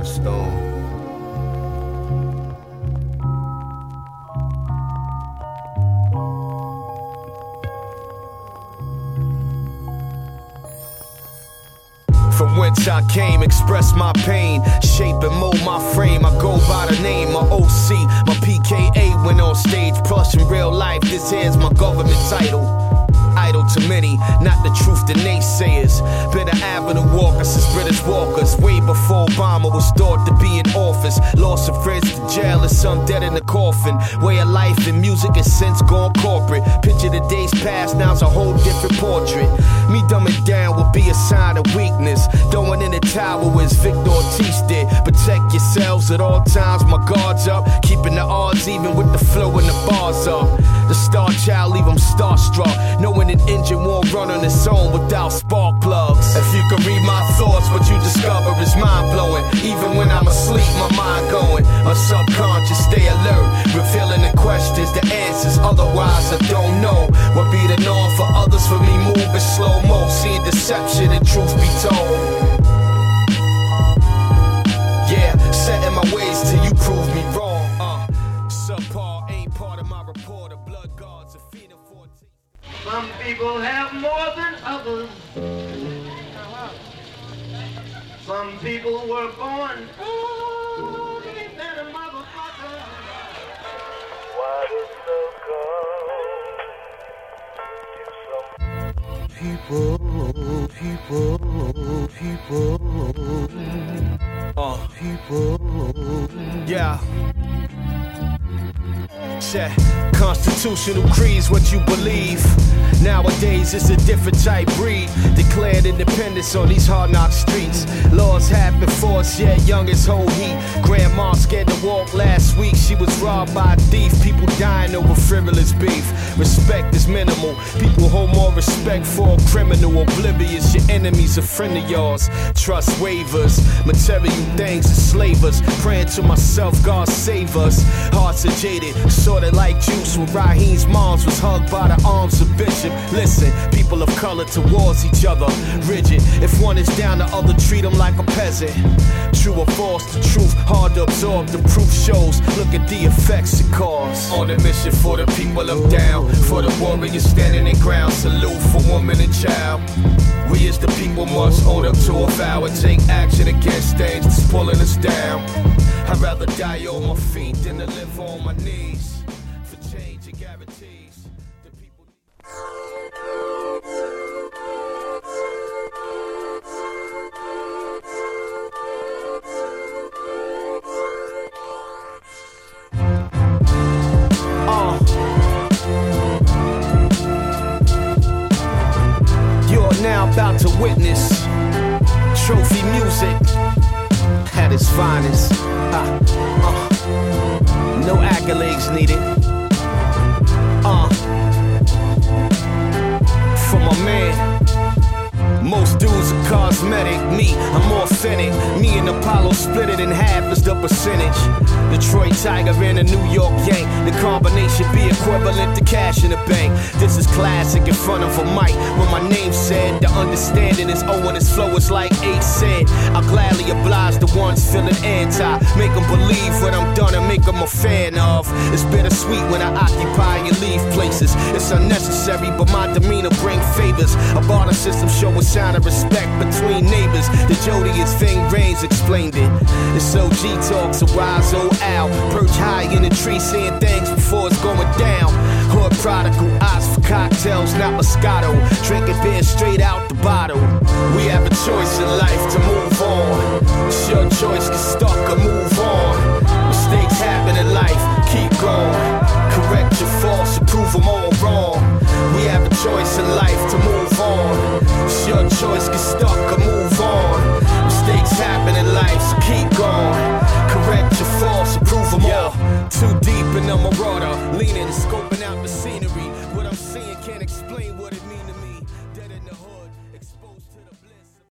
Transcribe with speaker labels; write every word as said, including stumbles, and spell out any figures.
Speaker 1: Stone. From whence I came, express my pain, shape and mold my frame. I go by the name, my O C, my P K A went on stage, plush in real life. This here's my government title. Idle to many, not the truth to naysayers. Been an avenue walker since British walkers. Way before Obama was thought to be in office. Lost some friends to jail and some dead in the coffin. Way of life and music has since gone corporate. Picture the days past, now it's a whole different portrait. Me dumbing down would be a sign of weakness. Throwing in the tower as Victor Ortiz did. Protect yourselves at all times, my guard's up. Keeping the odds even with the flow and the bars up. The star child leave them starstruck, knowing an engine won't run on its own without spark plugs. If you can read my thoughts, what you discover is mind-blowing. Even when I'm asleep, my mind going. A subconscious, stay alert, revealing the questions, the answers. Otherwise, I don't know what be the norm for others. For me, moving slow-mo, seeing deception and truth be told. Yeah, setting my ways till you prove me wrong. Uh, subpar ain't part of my report. Of blood guards, a feet of fourteen.
Speaker 2: Some people have more than others. Some people were born oh, than a motherfucker. Why is the God?
Speaker 3: People, people, people,
Speaker 1: Uh,
Speaker 3: people.
Speaker 1: yeah. Check. Constitutional creeds, what you believe. Nowadays it's a different type breed. Declared independence on these hard knock streets. Laws have been forced, yet young as whole heat. Grandma scared to walk last week. She was robbed by a thief. People dying over frivolous beef. Respect is minimal. People hold more respect for a criminal. Oblivious, your enemy's a friend of yours. Trust waivers. Material things enslave us. Praying to myself, God save us. Hearts are jaded, sorta like juice. When Raheem's moms was hugged by the arms of Bishop. Listen, people of color towards each other, rigid. If one is down, the other treat them like a peasant. True or false, the truth, hard to absorb. The proof shows, look at the effects it causes. On a mission for the people of down, for the warriors standing their ground. Salute for woman and child. We as the people must hold up to a vow and take action against things that's pulling us down. I'd rather die on my feet than to live on my knees. For change and guarantees, the people. Uh. You're now about to witness trophy music at its finest. Uh, uh, no accolades needed. Uh, for my man. Most dudes are cosmetic, me, I'm authentic. Me and Apollo split it in half as the percentage. Detroit Tiger and a New York Yank. The combination be equivalent to cash in the bank. This is classic in front of a mic. When my name said, the understanding is oh and his flow is like eight said. I'll gladly oblige the ones feeling anti. Make them believe what I'm done and make them a fan of. It's bittersweet when I occupy and leave places. It's unnecessary, but my demeanor bring favors. A barter system showing sign of respect between neighbors. The Jodiest Ving Rhames explained it. It's O G talk, so wise old Al. Perch high in the tree, seeing things before it's going down. Hood prodigal, eyes for cocktails, not Moscato. Drinking beer straight out the bottle. We have a choice in life to move on. It's your choice, get stuck or move on. Mistakes happen in life, keep going. Correct your faults and prove them all wrong. We have a choice in life to move on. It's your choice, get stuck or move on. Mistakes happen in life, so keep going. Correct your faults and prove them all. Too deep in the marauder, leaning and scoping out the sea.